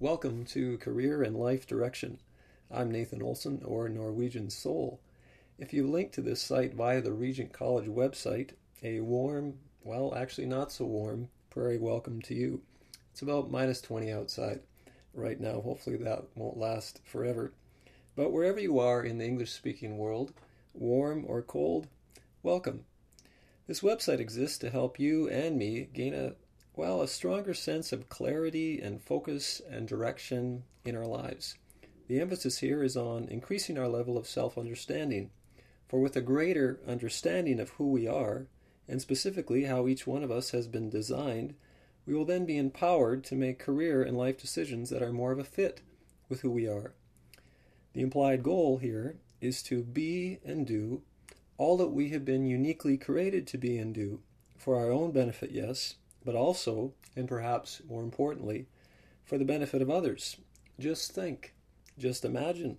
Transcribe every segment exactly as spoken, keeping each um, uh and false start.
Welcome to Career and Life Direction. I'm Nathan Olson, or Norwegian Soul. If you link to this site via the Regent College website, a warm, well, actually not so warm, prairie welcome to you. It's about minus twenty outside right now. Hopefully that won't last forever. But wherever you are in the English-speaking world, warm or cold, welcome. This website exists to help you and me gain a, well, a stronger sense of clarity and focus and direction in our lives. The emphasis here is on increasing our level of self-understanding. For with a greater understanding of who we are, and specifically how each one of us has been designed, we will then be empowered to make career and life decisions that are more of a fit with who we are. The implied goal here is to be and do all that we have been uniquely created to be and do, for our own benefit, yes, but also, and perhaps more importantly, for the benefit of others. Just think, just imagine,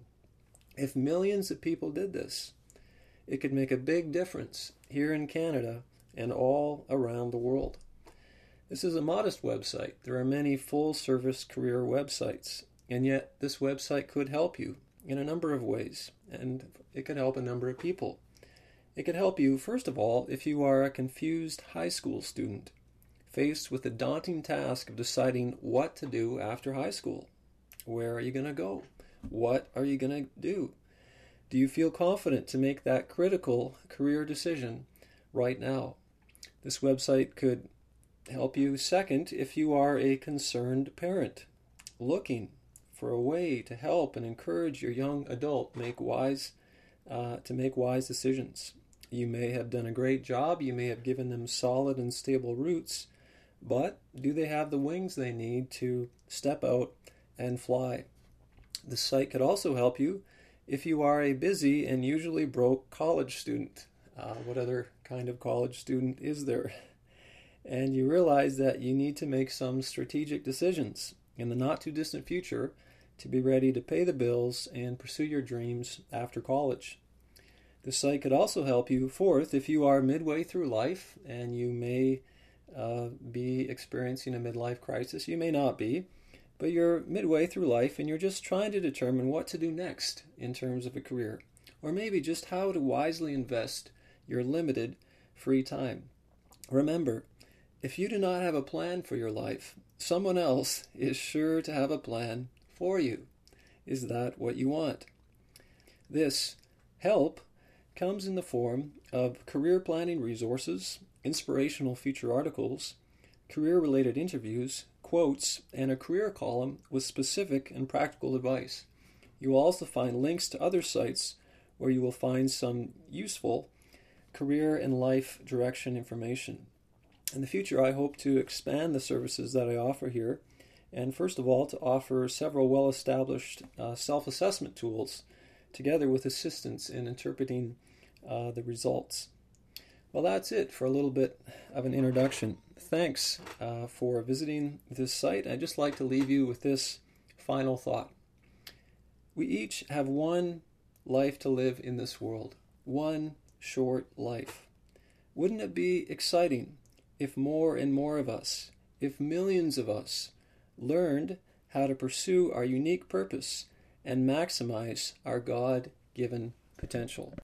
if millions of people did this, it could make a big difference here in Canada and all around the world. This is a modest website. There are many full-service career websites, and yet this website could help you in a number of ways, and it could help a number of people. It could help you, first of all, if you are a confused high school student, faced with the daunting task of deciding what to do after high school. Where are you going to go? What are you going to do? Do you feel confident to make that critical career decision right now? This website could help you, second, if you are a concerned parent looking for a way to help and encourage your young adult make wise uh, to make wise decisions. You may have done a great job. You may have given them solid and stable roots, but do they have the wings they need to step out and fly? The site could also help you if you are a busy and usually broke college student. Uh, what other kind of college student is there? And you realize that you need to make some strategic decisions in the not-too-distant future to be ready to pay the bills and pursue your dreams after college. The site could also help you, fourth, if you are midway through life and you may uh, be experiencing a midlife crisis. You may not be, but you're midway through life and you're just trying to determine what to do next in terms of a career, or maybe just how to wisely invest your limited free time. Remember, if you do not have a plan for your life, someone else is sure to have a plan for you. Is that what you want? This help comes in the form of career planning resources, inspirational feature articles, career-related interviews, quotes, and a career column with specific and practical advice. You will also find links to other sites where you will find some useful career and life direction information. In the future, I hope to expand the services that I offer here, and first of all, to offer several well-established uh, self-assessment tools together with assistance in interpreting uh, the results. Well, that's it for a little bit of an introduction. Thanks uh, for visiting this site. I'd just like to leave you with this final thought. We each have one life to live in this world, one short life. Wouldn't it be exciting if more and more of us, if millions of us, learned how to pursue our unique purpose and maximize our God-given potential?